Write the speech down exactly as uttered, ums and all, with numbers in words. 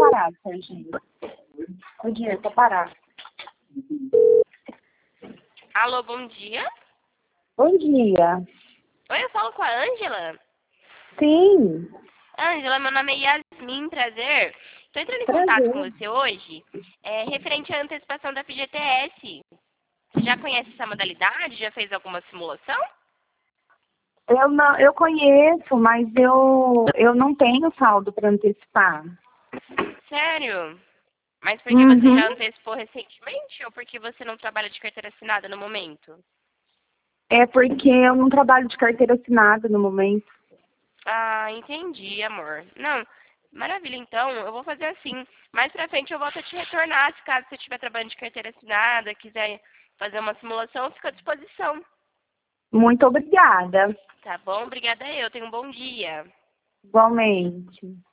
parado, Serginho. O dinheiro tá parado. Alô, bom dia. Bom dia. Oi, eu falo com a Ângela. Sim. Ângela, meu nome é Yasmin, prazer. Estou entrando em contato Prazer. com você hoje, é, referente à antecipação da F G T S. Você já conhece essa modalidade? Já fez alguma simulação? Eu, não, eu conheço, mas eu, eu não tenho saldo para antecipar. Sério? Mas porque você Uhum. já antecipou recentemente ou porque você não trabalha de carteira assinada no momento? É porque eu não trabalho de carteira assinada no momento. Ah, entendi, amor. Não, maravilha. Então, eu vou fazer assim. Mais pra frente eu volto a te retornar, se caso você estiver trabalhando de carteira assinada, quiser fazer uma simulação, eu fico à disposição. Muito obrigada. Tá bom? Obrigada eu. Tenha um bom dia. Igualmente.